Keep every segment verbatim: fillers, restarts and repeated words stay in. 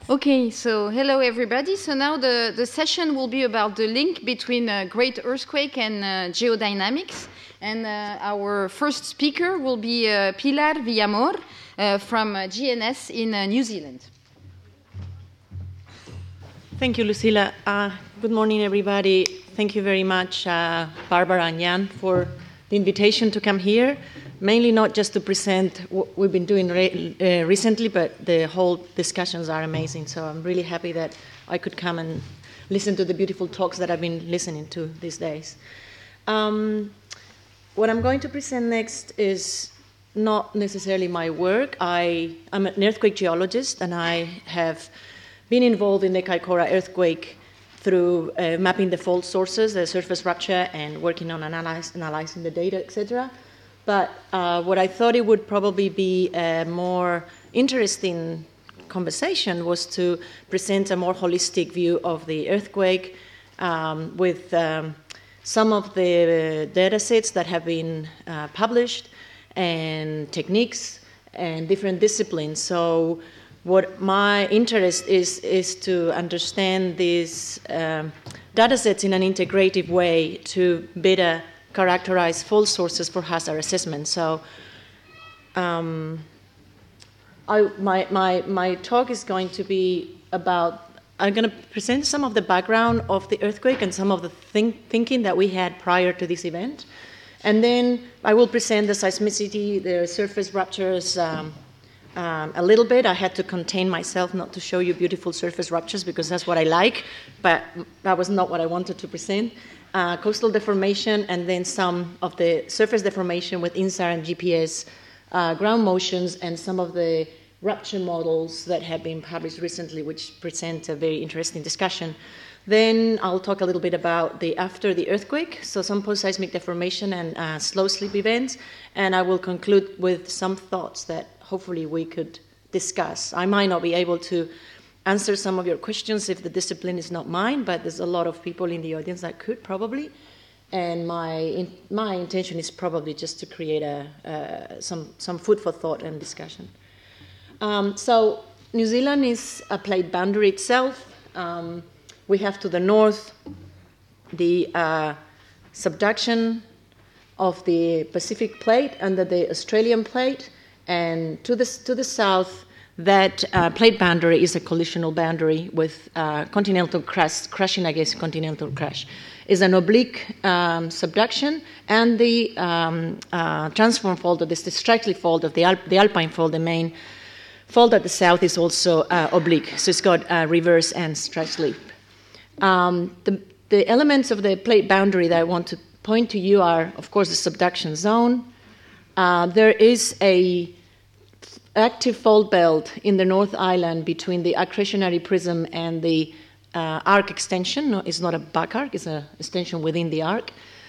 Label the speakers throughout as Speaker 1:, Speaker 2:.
Speaker 1: Okay, so hello everybody. So now the, the session will be about the link between a great earthquake and uh, geodynamics. And uh, our first speaker will be uh, Pilar Villamor uh, from uh, G N S in uh, New Zealand.
Speaker 2: Thank you, Lucila. Uh, good morning, everybody. Thank you very much, uh, Barbara and Jan, for the invitation to come here. Mainly not just to present what we've been doing re uh, recently, but the whole discussions are amazing. So I'm really happy that I could come and listen to the beautiful talks that I've been listening to these days. Um, what I'm going to present next is not necessarily my work. I, I'm an earthquake geologist, and I have been involved in the Kaikoura earthquake through uh, mapping the fault sources, the surface rupture, and working on analyze, analyzing the data, et cetera. But uh, what I thought it would probably be a more interesting conversation was to present a more holistic view of the earthquake um, with um, some of the data sets that have been uh, published and techniques and different disciplines. So what my interest is, is to understand these um, data sets in an integrative way to better characterize fault sources for hazard assessment. So um, I, my, my, my talk is going to be about, I'm going to present some of the background of the earthquake and some of the think, thinking that we had prior to this event. And then I will present the seismicity, the surface ruptures, um, Um, a little bit. I had to contain myself not to show you beautiful surface ruptures because that's what I like, but that was not what I wanted to present. Uh, coastal deformation, and then some of the surface deformation with INSAR and G P S uh, ground motions, and some of the rupture models that have been published recently, which present a very interesting discussion. Then I'll talk a little bit about the after the earthquake, so some post-seismic deformation and uh, slow slip events, and I will conclude with some thoughts that hopefully we could discuss. I might not be able to answer some of your questions if the discipline is not mine, but there's a lot of people in the audience that could probably, and my in, my intention is probably just to create a uh, some some food for thought and discussion. Um, so New Zealand is a plate boundary itself. Um, We have to the north the uh, subduction of the Pacific plate under the Australian plate, and to the, to the south, that uh, plate boundary is a collisional boundary with uh, continental crust crushing against continental crush. It's an oblique um, subduction, and the um, uh, transform fault, or this the Strikely fault of the, Alp the Alpine fault, the main fault at the south, is also uh, oblique. So it's got uh, reverse and strike slip. Um, the, the elements of the plate boundary that I want to point to you are, of course, the subduction zone. Uh, there is a active fault belt in the North Island between the accretionary prism and the uh, arc extension. No, it's not a back arc, it's an extension within the arc.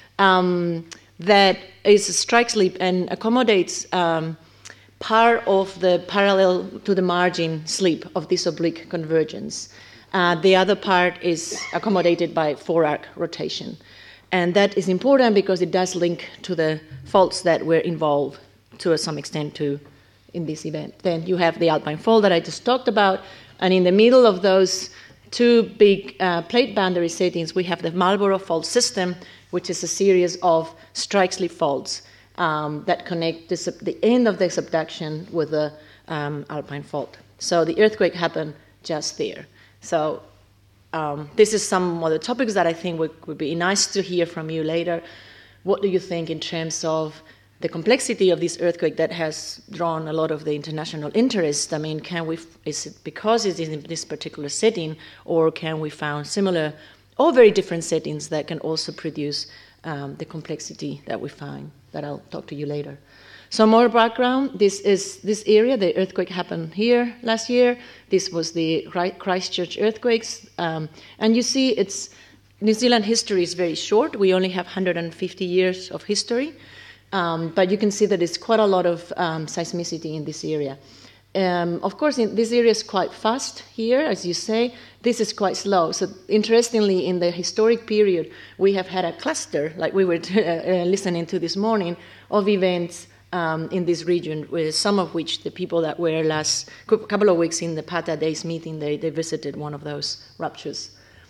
Speaker 2: Um, that is a strike slip and accommodates um, part of the parallel to the margin slip of this oblique convergence. Uh, the other part is accommodated by four-arc rotation. And that is important because it does link to the faults that were involved to some extent to in this event. Then you have the Alpine fault that I just talked about, and in the middle of those two big uh, plate boundary settings, we have the Marlborough fault system, which is a series of strike-slip faults um, that connect the, the end of the subduction with the um, Alpine fault. So the earthquake happened just there. So um, this is some of the topics that I think would, would be nice to hear from you later. What do you think in terms of the complexity of this earthquake that has drawn a lot of the international interest? I mean, can we, is it because it's in this particular setting, or can we find similar or very different settings that can also produce um, the complexity that we find, that I'll talk to you later. Some more background. This is this area. The earthquake happened here last year. This was the Christchurch earthquakes. Um, and you see, it's New Zealand history is very short. We only have one hundred fifty years of history. Um, but you can see that there's quite a lot of um, seismicity in this area. Um, of course, in, this area is quite fast here, as you say. This is quite slow. So interestingly, in the historic period, we have had a cluster, like we were uh, listening to this morning, of events um, in this region, with some of which the people that were last couple of weeks in the Pata Days meeting, they, they visited one of those ruptures.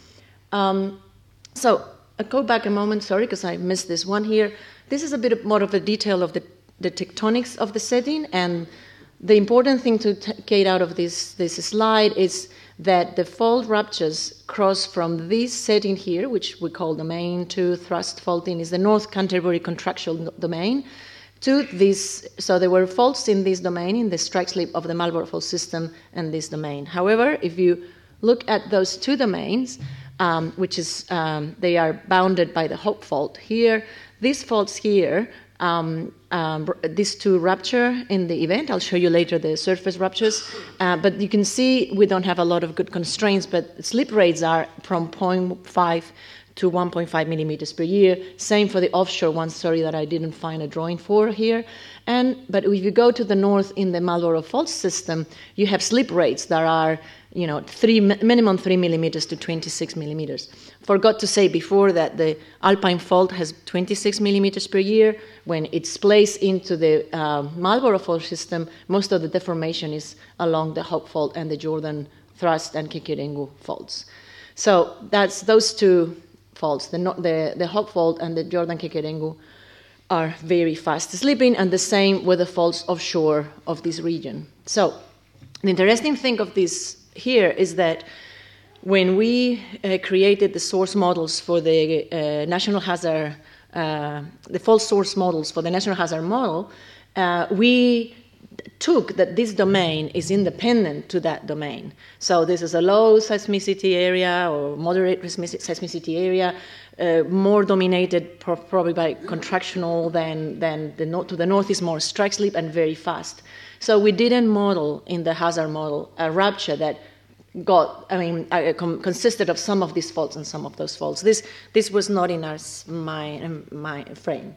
Speaker 2: Um, so I'll go back a moment, sorry, because I missed this one here. This is a bit more of a detail of the, the tectonics of the setting, and the important thing to take out of this, this slide is that the fault ruptures cross from this setting here, which we call domain two thrust faulting, is the North Canterbury contractile domain, to this, so there were faults in this domain, in the strike slip of the Marlborough Fault system and this domain. However, if you look at those two domains, um, which is, um, they are bounded by the Hope Fault here, these faults here, um, um, these two rupture in the event. I'll show you later the surface ruptures, uh, but you can see we don't have a lot of good constraints, but slip rates are from zero point five to one point five millimeters per year. Same for the offshore ones, sorry that I didn't find a drawing for here. And but if you go to the north in the Marlborough Fault system, you have slip rates that are, you know, three minimum three millimeters to twenty-six millimeters. Forgot to say before that the Alpine Fault has twenty-six millimeters per year. When it's placed into the uh, Marlborough Fault system, most of the deformation is along the Hope Fault and the Jordan Thrust and Kikeringu faults. So that's those two faults, the, the, the Hope Fault and the Jordan Kikeringu, are very fast slipping, and the same with the faults offshore of this region. So the interesting thing of this here is that when we uh, created the source models for the uh, national hazard, uh, the fault source models for the national hazard model, uh, we took that this domain is independent to that domain. So this is a low seismicity area or moderate seismicity area, uh, more dominated pro probably by contractional than, than the no to the north is more strike slip and very fast. So we didn't model in the hazard model a rupture that got, I mean, uh, com consisted of some of these faults and some of those faults. This, this was not in our my, my frame.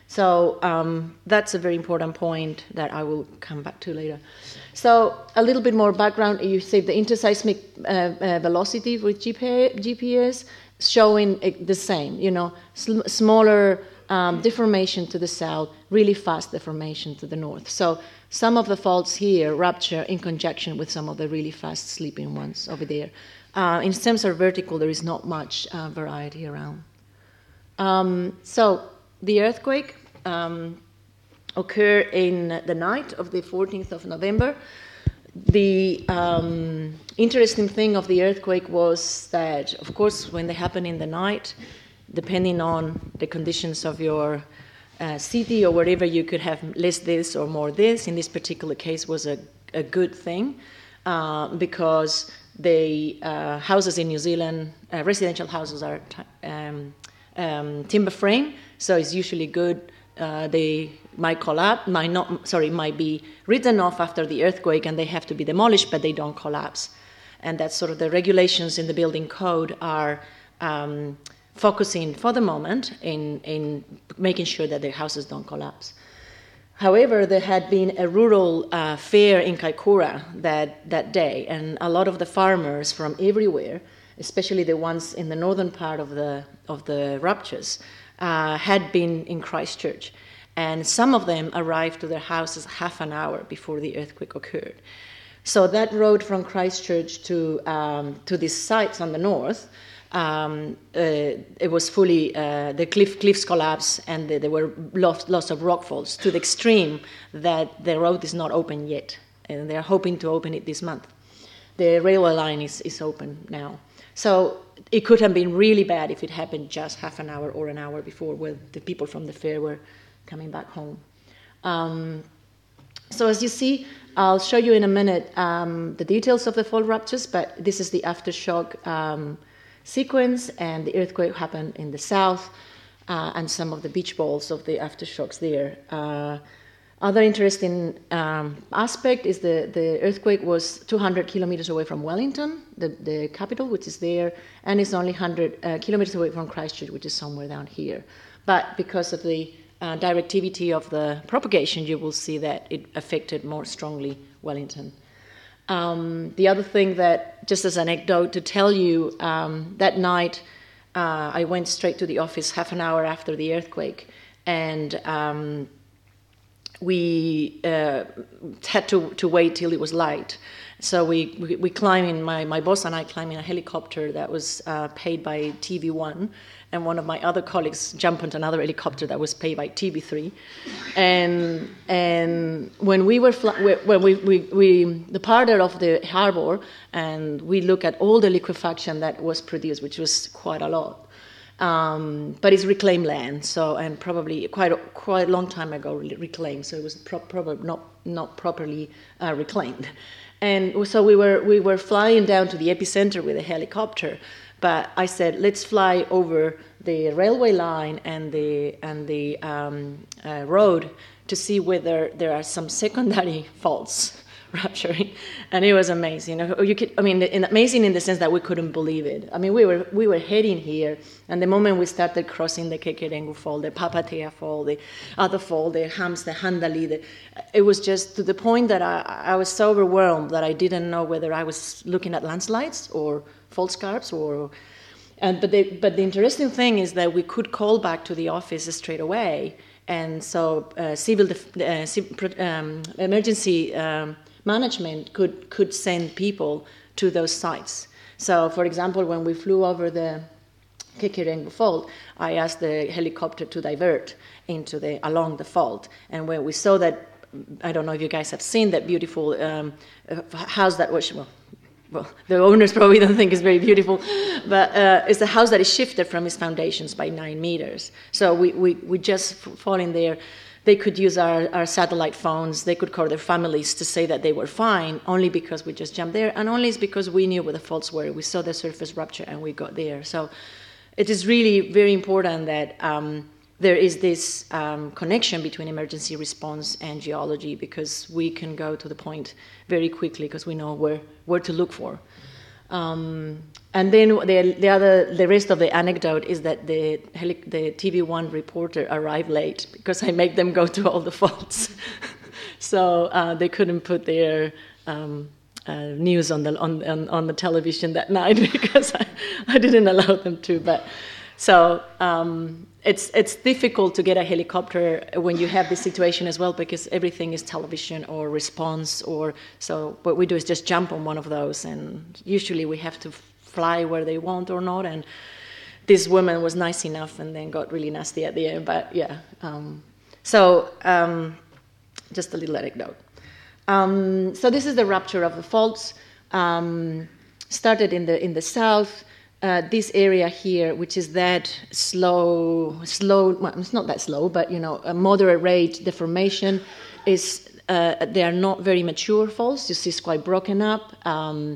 Speaker 2: So um, that's a very important point that I will come back to later. So a little bit more background. You see the interseismic uh, uh, velocity with G P S showing it the same, you know, sl smaller um, deformation to the south, really fast deformation to the north. So some of the faults here rupture in conjunction with some of the really fast sleeping ones over there. Uh, in terms of vertical, there is not much uh, variety around. Um, so the earthquake um, occurred in the night of the fourteenth of November. The um, interesting thing of the earthquake was that, of course, when they happen in the night, depending on the conditions of your uh, city or wherever, you could have less this or more this. In this particular case, was a, a good thing uh, because the uh, houses in New Zealand, uh, residential houses are um, um, timber frame, so it's usually good. Uh, they might collapse, might not, sorry, might be written off after the earthquake and they have to be demolished, but they don't collapse. And that's sort of the regulations in the building code are um, focusing for the moment in, in making sure that their houses don't collapse. However, there had been a rural uh, fair in Kaikoura that, that day, and a lot of the farmers from everywhere, especially the ones in the northern part of the, of the ruptures, Uh, had been in Christchurch, and some of them arrived to their houses half an hour before the earthquake occurred. So that road from Christchurch to um, to these sites on the north, um, uh, it was fully uh, the cliff cliffs collapsed, and the, there were lots, lots of rockfalls to the extreme that the road is not open yet, and they're hoping to open it this month. The railway line is is open now. So it could have been really bad if it happened just half an hour or an hour before, when the people from the fair were coming back home. Um, so as you see, I'll show you in a minute um, the details of the fault ruptures, but this is the aftershock um, sequence, and the earthquake happened in the south, uh, and some of the beach balls of the aftershocks there. Uh, Other interesting um, aspect is the, the earthquake was two hundred kilometers away from Wellington, the, the capital, which is there, and it's only one hundred uh, kilometers away from Christchurch, which is somewhere down here. But because of the uh, directivity of the propagation, you will see that it affected more strongly Wellington. Um, the other thing that, just as an anecdote to tell you, um, that night uh, I went straight to the office half an hour after the earthquake, and um, we uh, had to, to wait till it was light. So we, we, we climb in, my, my boss and I climb in a helicopter that was uh, paid by T V one, and one of my other colleagues jumped into another helicopter that was paid by T V three. And and when we were fly, when we, we, we departed of the harbor, and we look at all the liquefaction that was produced, which was quite a lot. Um, but it's reclaimed land, so and probably quite a, quite a long time ago reclaimed, so it was pro- probably not not properly uh, reclaimed. And so we were we were flying down to the epicenter with a helicopter, but I said, let's fly over the railway line and the and the um, uh, road to see whether there are some secondary faults rupturing, and it was amazing. You could, I mean, amazing in the sense that we couldn't believe it. I mean, we were we were heading here, and the moment we started crossing the Kekerengu Fault, the Papatea Fault, the other fault, the Hams, the Handali, the, it was just to the point that I, I was so overwhelmed that I didn't know whether I was looking at landslides or fault scarps or. And but the but the interesting thing is that we could call back to the office straight away, and so uh, civil uh, um, emergency. Um, management could, could send people to those sites. So, for example, when we flew over the Kekerengu Fault, I asked the helicopter to divert into the along the fault. And when we saw that, I don't know if you guys have seen that beautiful um, house that was, well, well, the owners probably don't think it's very beautiful, but uh, it's a house that is shifted from its foundations by nine meters. So we, we, we just fall in there. They could use our, our satellite phones. They could call their families to say that they were fine, only because we just jumped there, and only it's because we knew where the faults were. We saw the surface rupture, and we got there. So it is really very important that um, there is this um, connection between emergency response and geology, because we can go to the point very quickly because we know where, where to look for. Um, and then the, the other, the rest of the anecdote is that the the T V one reporter arrived late because I made them go to all the faults, so uh, they couldn't put their um, uh, news on the on, on on the television that night because I, I didn't allow them to. But so um, it's it's difficult to get a helicopter when you have this situation as well, because everything is television or response, or so what we do is just jump on one of those, and usually we have to fly where they want or not. And this woman was nice enough and then got really nasty at the end, but yeah. Um, so um, just a little anecdote. Um, so this is the rupture of the faults. Um, started in the in the south. Uh, this area here, which is that slow, slow, well, it's not that slow, but, you know, a moderate rate deformation, is, uh, they are not very mature faults. You see it's quite broken up. Um,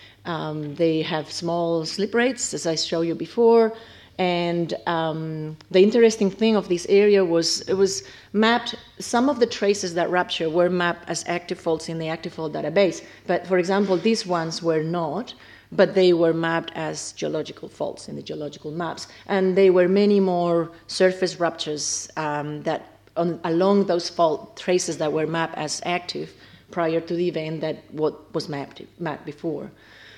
Speaker 2: um, they have small slip rates, as I showed you before. And um, the interesting thing of this area was it was mapped, some of the traces that rupture were mapped as active faults in the active fault database. But, for example, these ones were not. But they were mapped as geological faults in the geological maps. And there were many more surface ruptures um, that on, along those fault traces that were mapped as active prior to the event that what was mapped, mapped before.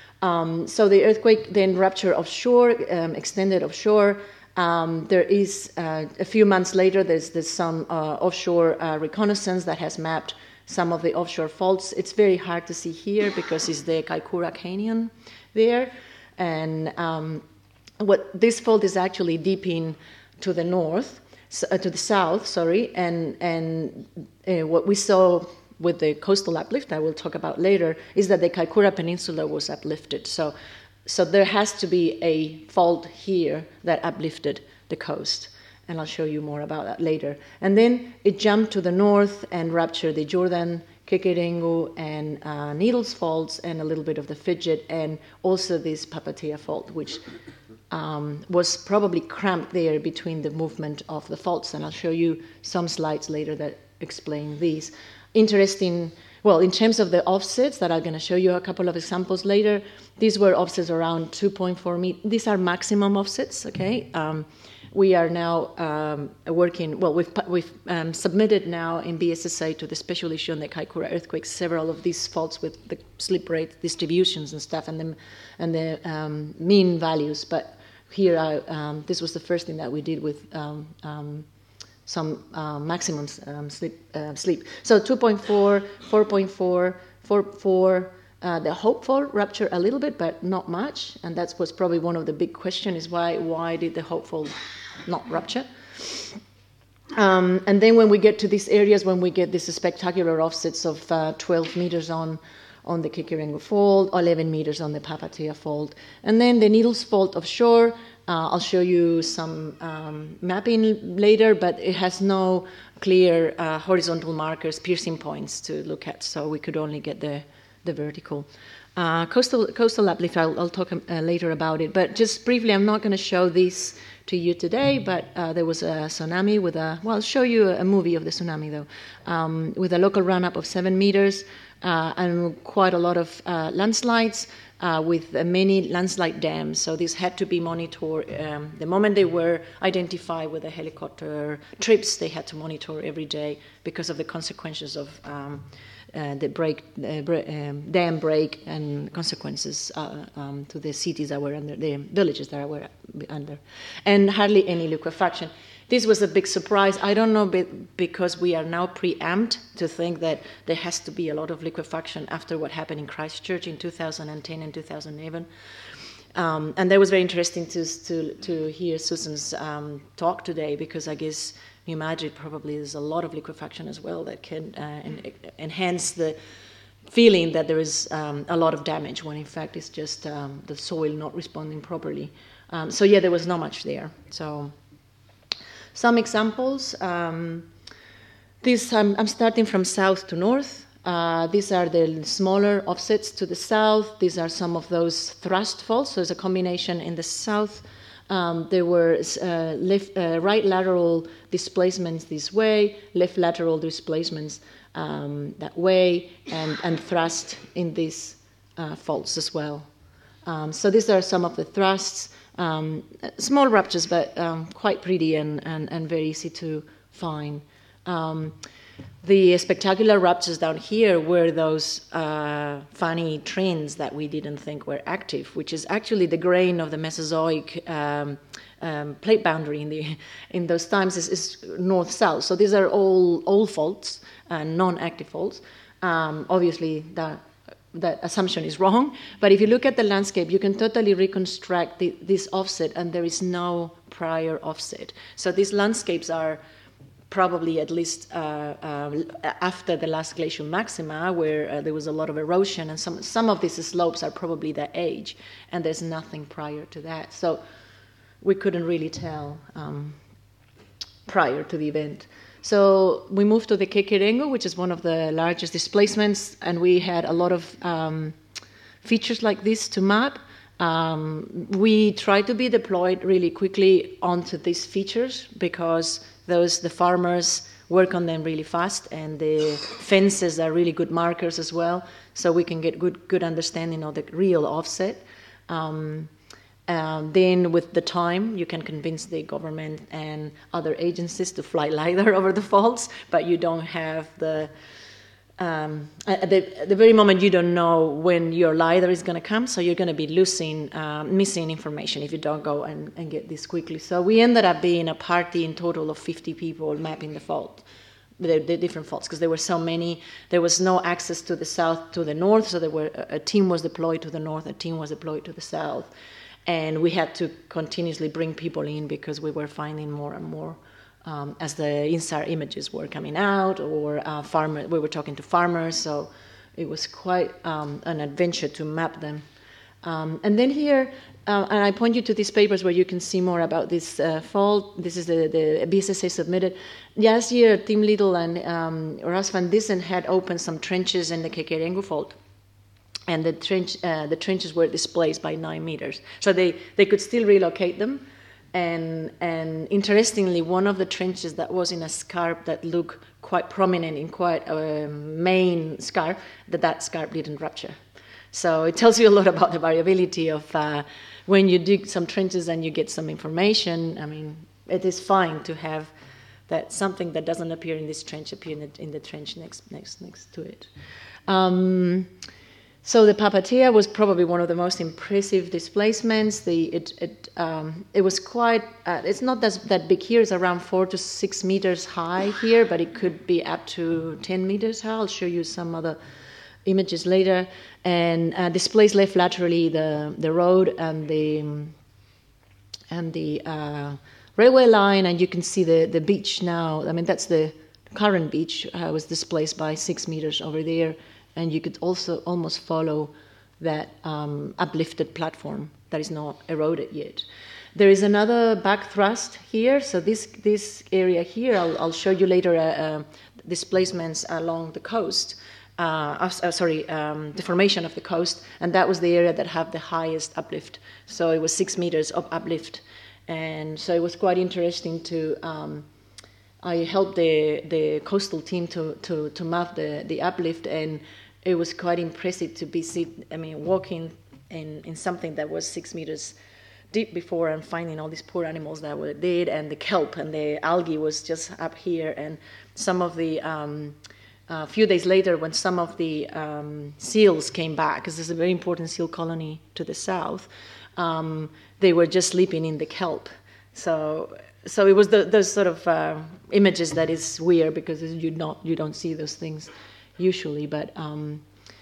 Speaker 2: Um, so the earthquake then ruptured offshore, um, extended offshore. Um, there is, uh, a few months later, there's, there's some uh, offshore uh, reconnaissance that has mapped some of the offshore faults. It's very hard to see here because it's the Kaikoura Canyon there. And um, what this fault is actually deep in to the north, uh, to the south, sorry, and, and uh, what we saw with the coastal uplift, I will talk about later, is that the Kaikoura Peninsula was uplifted. So, so there has to be a fault here that uplifted the coast. And I'll show you more about that later. And then it jumped to the north and ruptured the Jordan, Kekerengu, and uh, Needles faults, and a little bit of the Fidget, and also this Papatea fault, which um, was probably cramped there between the movement of the faults. And I'll show you some slides later that explain these. Interesting, well, in terms of the offsets that I'm going to show you a couple of examples later, these were offsets around two point four meters. These are maximum offsets, okay? Um, We are now um, working, well, we've, we've um, submitted now in B S S A to the special issue on the Kaikoura earthquakes several of these faults with the slip rate distributions and stuff, and the, and the um, mean values. But here, I, um, this was the first thing that we did with um, um, some uh, maximum um, sleep, uh, sleep. So two point four, four point four, four point four, uh, the hopeful rupture a little bit, but not much. And that was probably one of the big questions is why, why did the hopeful not rupture? Um, and then when we get to these areas, when we get these spectacular offsets of uh, twelve meters on on the Kikerengo Fault, eleven meters on the Papatea Fault, and then the Needles Fault offshore. Uh, I'll show you some um, mapping later, but it has no clear uh, horizontal markers, piercing points to look at, so we could only get the, the vertical. Uh, coastal, coastal uplift, I'll, I'll talk uh, later about it, but just briefly, I'm not going to show this to you today, but uh, there was a tsunami with a, well, I'll show you a movie of the tsunami though, um, with a local run-up of seven meters uh, and quite a lot of uh, landslides. Uh, with uh, many landslide dams, so these had to be monitored. Um, the moment they were identified with the helicopter trips, they had to monitor every day because of the consequences of um, uh, the break, uh, bre- um, dam break and consequences uh, um, to the cities that were under, the villages that were under, and hardly any liquefaction. This was a big surprise. I don't know, because we are now preempted to think that there has to be a lot of liquefaction after what happened in Christchurch in two thousand ten and two thousand eleven. Um, and that was very interesting to to, to hear Susan's um, talk today, because I guess New Madrid probably there's a lot of liquefaction as well that can uh, en- enhance the feeling that there is um, a lot of damage, when in fact it's just um, the soil not responding properly. Um, so yeah, there was not much there. So. Some examples. Um, this, um, I'm starting from south to north. Uh, these are the smaller offsets to the south. These are some of those thrust faults. So it's a combination in the south. Um, there were uh, left, uh, right lateral displacements this way, left lateral displacements um, that way, and, and thrust in these uh, faults as well. Um, so these are some of the thrusts. Um, small ruptures, but um, quite pretty and, and, and very easy to find. Um, the spectacular ruptures down here were those uh, funny trends that we didn't think were active, which is actually the grain of the Mesozoic um, um, plate boundary in the in those times is, is north-south. So these are all old faults and non-active faults. Um, obviously, that. That assumption is wrong, but if you look at the landscape, you can totally reconstruct the, this offset, and there is no prior offset. So these landscapes are probably at least uh, uh, after the last glacial maxima, where uh, there was a lot of erosion, and some some of these slopes are probably that age, and there's nothing prior to that. So we couldn't really tell um, prior to the event. So we moved to the Kikerengo, which is one of the largest displacements, and we had a lot of um, features like this to map. Um, we tried to be deployed really quickly onto these features because those the farmers work on them really fast, and the fences are really good markers as well, so we can get good good understanding of the real offset. Um, Um, then with the time, you can convince the government and other agencies to fly LiDAR over the faults, but you don't have the, um, at the, at the very moment you don't know when your LiDAR is going to come, so you're going to be losing, um, missing information if you don't go and, and get this quickly. So we ended up being a party in total of fifty people mapping the fault, the, the different faults, because there were so many. There was no access to the south, to the north, so there were a team was deployed to the north, a team was deployed to the south. And we had to continuously bring people in because we were finding more and more um, as the INSAR images were coming out, or uh, farmer, we were talking to farmers, so it was quite um, an adventure to map them. Um, and then here, uh, and I point you to these papers where you can see more about this uh, fault. This is the, the B S S A submitted. Last year, Tim Little and um, Ras van Dissen had opened some trenches in the Kikerengo fault. And the trench, uh, the trenches were displaced by nine meters. So they, they could still relocate them. And, and interestingly, one of the trenches that was in a scarp that looked quite prominent in quite a main scarp, that that scarp didn't rupture. So it tells you a lot about the variability of uh, when you dig some trenches and you get some information. I mean, it is fine to have that something that doesn't appear in this trench appear in the, in the trench next, next, next to it. Um, So the Papatea was probably one of the most impressive displacements. The, it, it, um, it was quite, uh, it's not that, that big here, it's around four to six meters high here, but it could be up to ten meters high. I'll show you some other images later. And uh, displaced left laterally the, the road and the, and the uh, railway line, and you can see the, the beach now. I mean, that's the current beach, uh, was displaced by six meters over there. And you could also almost follow that um, uplifted platform that is not eroded yet. There is another back thrust here. So this this area here, I'll, I'll show you later, uh, uh, displacements along the coast. Uh, uh, sorry, um, the formation of the coast, and that was the area that had the highest uplift. So it was six meters of uplift, and so it was quite interesting to. Um, I helped the the coastal team to to to map the the uplift, and it was quite impressive to be sit, I mean, walking in, in something that was six meters deep before and finding all these poor animals that were dead, and the kelp and the algae was just up here. And some of the, um, a few days later, when some of the um, seals came back, because there's a very important seal colony to the south, um, they were just sleeping in the kelp. So so it was the, those sort of uh, images that is weird, because you not you don't see those things usually, but um,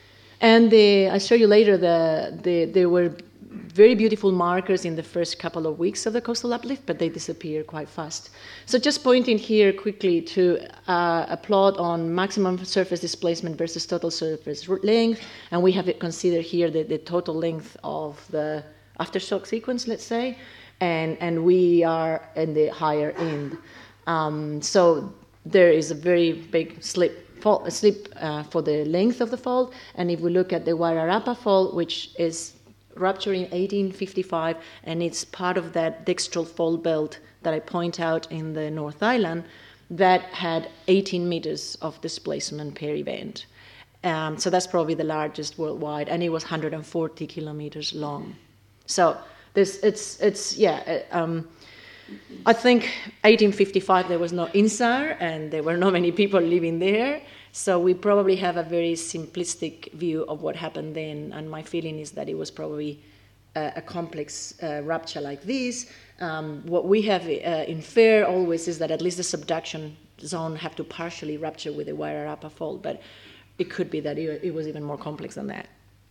Speaker 2: and the, I'll show you later, the, the there were very beautiful markers in the first couple of weeks of the coastal uplift, but they disappear quite fast. So just pointing here quickly to uh, a plot on maximum surface displacement versus total surface length, and we have it considered here the, the total length of the aftershock sequence, let's say, and, and we are in the higher end. Um, so there is a very big slip Fault, slip uh, for the length of the fault, and if we look at the Wairarapa fault, which is ruptured in eighteen fifty-five, and it's part of that dextral fault belt that I point out in the North Island, that had eighteen meters of displacement per event. Um, so that's probably the largest worldwide, and it was one hundred forty kilometers long. So this, it's, it's yeah. Um, I think eighteen fifty-five there was no I N S A R and there were not many people living there, so we probably have a very simplistic view of what happened then, and my feeling is that it was probably a, a complex uh, rupture like this. Um, what we have uh, inferred always is that at least the subduction zone have to partially rupture with the Wairarapa fault, but it could be that it, it was even more complex than that.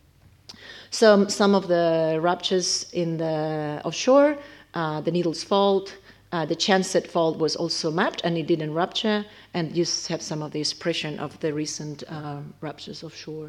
Speaker 2: So some of the ruptures in the offshore, Uh, the Needles Fault, uh, the Chanset Fault was also mapped, and it didn't rupture, and you have some of the expression of the recent uh, ruptures offshore.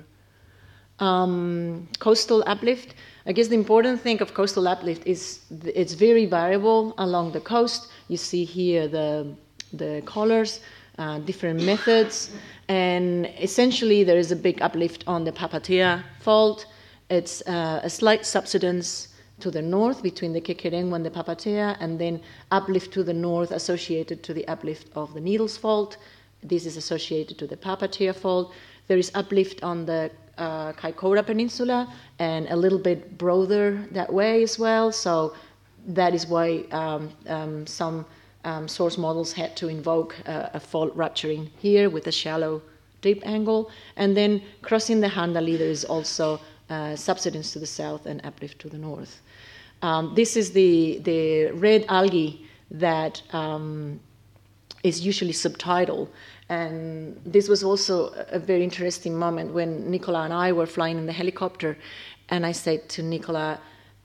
Speaker 2: Um, coastal uplift, I guess the important thing of coastal uplift is th- it's very variable along the coast. You see here the, the colors, uh, different methods, and essentially there is a big uplift on the Papatea Fault. It's uh, a slight subsidence to the north between the Kekerengo and the Papatea, and then uplift to the north associated to the uplift of the Needles Fault. This is associated to the Papatea Fault. There is uplift on the uh, Kaikoura Peninsula, and a little bit broader that way as well. So that is why um, um, some um, source models had to invoke uh, a fault rupturing here with a shallow deep angle. And then crossing the Handali, there is also uh, subsidence to the south and uplift to the north. Um, this is the, the red algae that um, is usually subtidal. And this was also a very interesting moment when Nicola and I were flying in the helicopter, and I said to Nicola,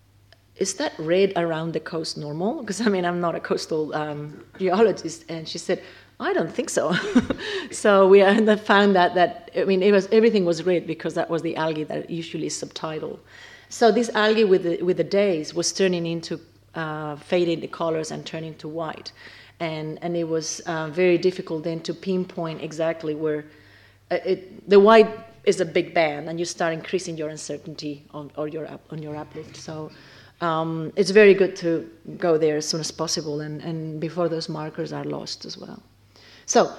Speaker 2: is that red around the coast normal? Because, I mean, I'm not a coastal um, geologist. And she said, I don't think so. So we found that, that, I mean, it was, everything was red because that was the algae that usually is subtidal. So this algae with the, with the days was turning into uh, faded colors and turning to white. And, and it was uh, very difficult then to pinpoint exactly where uh, it, the white is a big band, and you start increasing your uncertainty on, or your up, on your uplift. So um, it's very good to go there as soon as possible, and, and before those markers are lost as well. So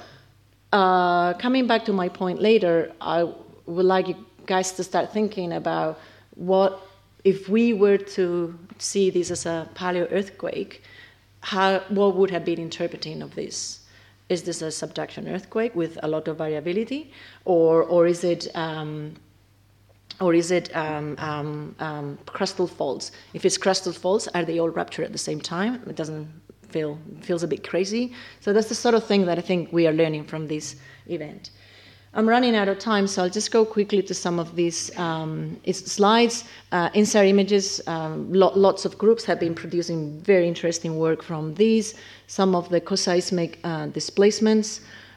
Speaker 2: uh, coming back to my point later, I would like you guys to start thinking about what if we were to see this as a paleo earthquake. How, what would have been interpreting of this? Is this a subduction earthquake with a lot of variability, or or is it um, or is it um, um, um, crustal faults? If it's crustal faults, are they all ruptured at the same time? It doesn't feel, feels a bit crazy. So that's the sort of thing that I think we are learning from this event. I'm running out of time, so I'll just go quickly to some of these um, slides. Uh, INSAR images, um, lo lots of groups have been producing very interesting work from these, some of the coseismic uh, displacements,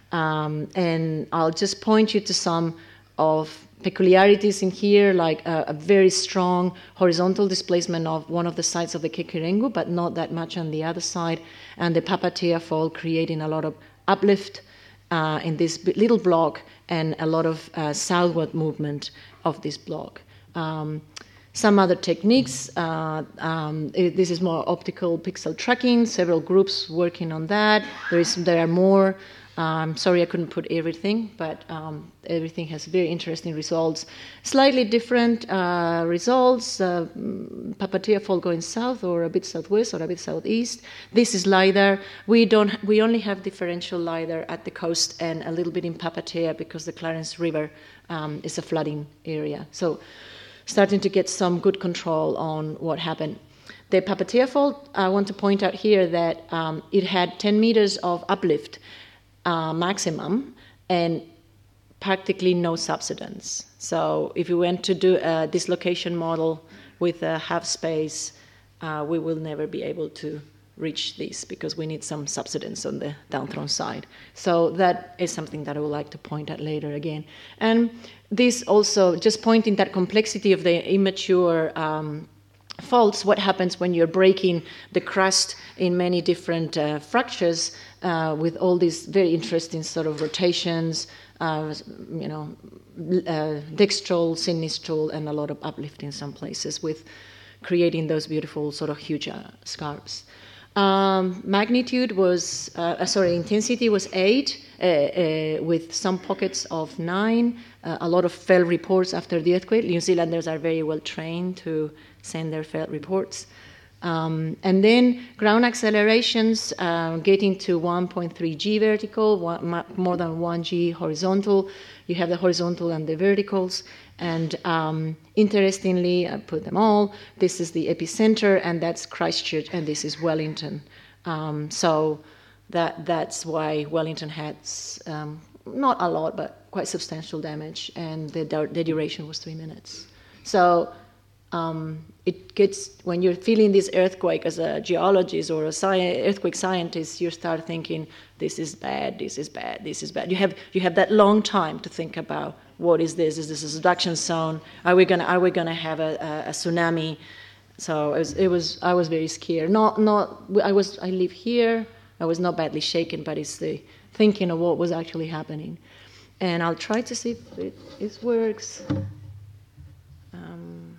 Speaker 2: um, and I'll just point you to some of peculiarities in here, like a, a very strong horizontal displacement of one of the sides of the Kekirengu, but not that much on the other side, and the Papatea Fault creating a lot of uplift uh, in this little block, and a lot of uh, southward movement of this block. Um, some other techniques, uh, um, it, this is more optical pixel tracking, several groups working on that. There, is, there are more. Um, sorry I couldn't put everything, but um, everything has very interesting results. Slightly different uh, results, uh, Papatea Fault going south or a bit southwest or a bit southeast. This is LiDAR. We, don't, we only have differential LiDAR at the coast and a little bit in Papatea because the Clarence River um, is a flooding area. So starting to get some good control on what happened. The Papatea Fault, I want to point out here that um, it had ten meters of uplift Uh, maximum and practically no subsidence. So if we went to do a dislocation model with a half space, uh, we will never be able to reach this because we need some subsidence on the downthrown side. So that is something that I would like to point out later again. And this also, just pointing that complexity of the immature um, faults, what happens when you're breaking the crust in many different uh, fractures uh, with all these very interesting sort of rotations, uh, you know, uh, dextral, sinistral, and a lot of uplift in some places with creating those beautiful sort of huge uh, scarps. Um, magnitude was, uh, sorry, intensity was eight, uh, uh, with some pockets of nine. Uh, a lot of failed reports after the earthquake. New Zealanders are very well trained to send their failed reports. Um, and then ground accelerations uh, getting to one point three G vertical, one, more than one G horizontal. You have the horizontal and the verticals. And um, interestingly, I put them all. This is the epicenter, and that's Christchurch, and this is Wellington. Um, so that that's why Wellington had um, not a lot, but quite substantial damage, and the, the duration was three minutes. So um, it gets, when you're feeling this earthquake as a geologist or a sci earthquake scientist, you start thinking, this is bad, this is bad, this is bad. You have you have that long time to think about, what is this? Is this a subduction zone? Are we gonna are we gonna have a, a, a tsunami? So it was, it was I was very scared. Not not I was I live here. I was not badly shaken, but it's the thinking of what was actually happening. And I'll try to see if it, it works. Um,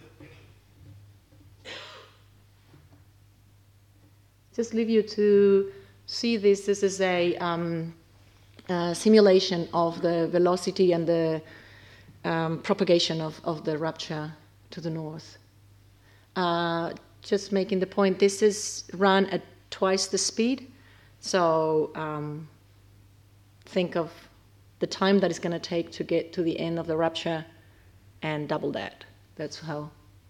Speaker 2: just leave you to see this. This is a um, uh, simulation of the velocity and the um, propagation of, of the rupture to the north. Uh, just making the point, this is run at twice the speed. So um, think of the time that it's going to take to get to the end of the rupture and double that. That's how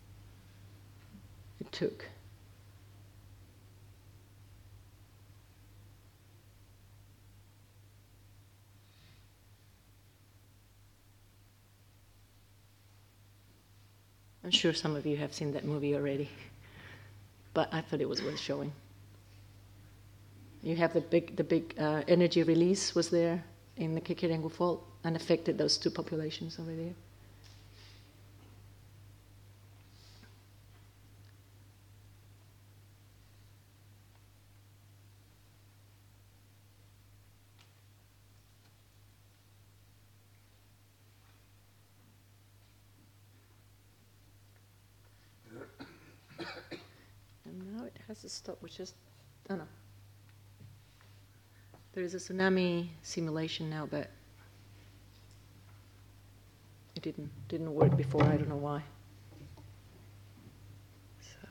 Speaker 2: it took. I'm sure some of you have seen that movie already, but I thought it was worth showing. You have the big, the big uh, energy release was there in the Kekirengu Fault and affected those two populations over there. And now it has to stop, which is, oh no. There is a tsunami simulation now, but it didn't didn't work before. I don't know why. So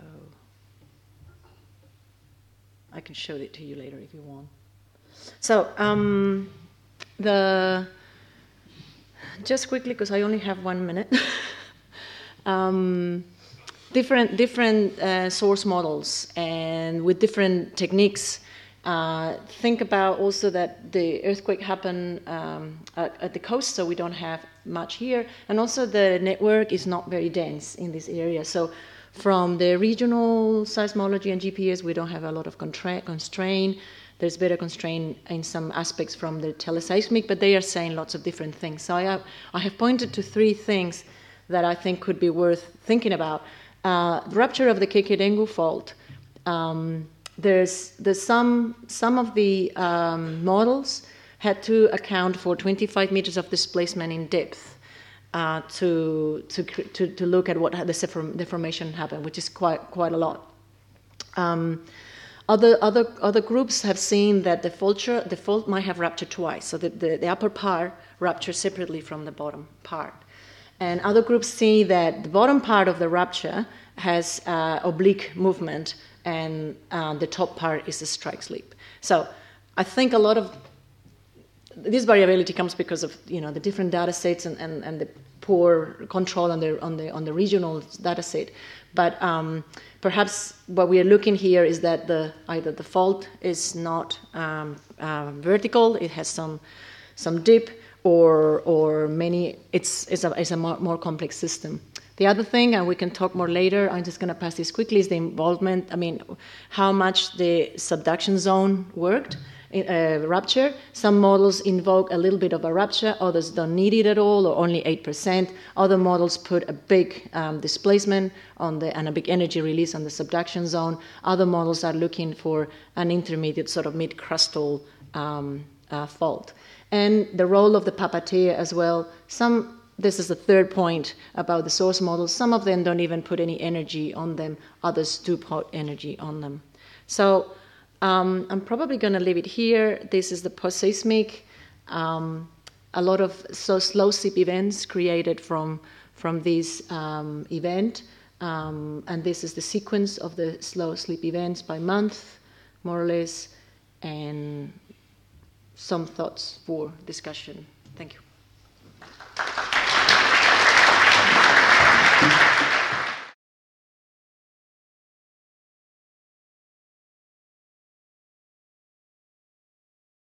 Speaker 2: I can show it to you later if you want. So um, the just quickly, because I only have one minute. um, different different uh, source models and with different techniques. Uh, think about also that the earthquake happened um, at, at the coast, so we don't have much here, and also the network is not very dense in this area. So from the regional seismology and G P S, we don't have a lot of contra- constraint. There's better constraint in some aspects from the teleseismic, but they are saying lots of different things. So I have, I have pointed to three things that I think could be worth thinking about. Uh, the rupture of the Kekerengu fault. Um, There's, there's some, some of the um, models had to account for twenty-five meters of displacement in depth uh, to, to, to, to look at what the deformation happened, which is quite, quite a lot. Um, other, other, other groups have seen that the fault, the fault might have ruptured twice, so that the, the upper part ruptured separately from the bottom part. And other groups see that the bottom part of the rupture has uh, oblique movement, and uh, the top part is a strike slip. So I think a lot of this variability comes because of, you know, the different data sets and, and, and the poor control on the on the on the regional data set. But um, perhaps what we are looking here is that the either the fault is not um, uh, vertical, it has some some dip, or or many it's it's a it's a more, more complex system. The other thing, and we can talk more later, I'm just going to pass this quickly, is the involvement, I mean, how much the subduction zone worked, uh, rupture. Some models invoke a little bit of a rupture, others don't need it at all, or only eight percent. Other models put a big um, displacement on the, and a big energy release on the subduction zone. Other models are looking for an intermediate sort of mid-crustal um, uh, fault. And the role of the Papatea as well. Some This is the third point about the source models. Some of them don't even put any energy on them. Others do put energy on them. So um, I'm probably going to leave it here. This is the post-seismic. Um, a lot of so slow slip events created from, from this um, event. Um, and this is the sequence of the slow slip events by month, more or less. And some thoughts for discussion. Thank you.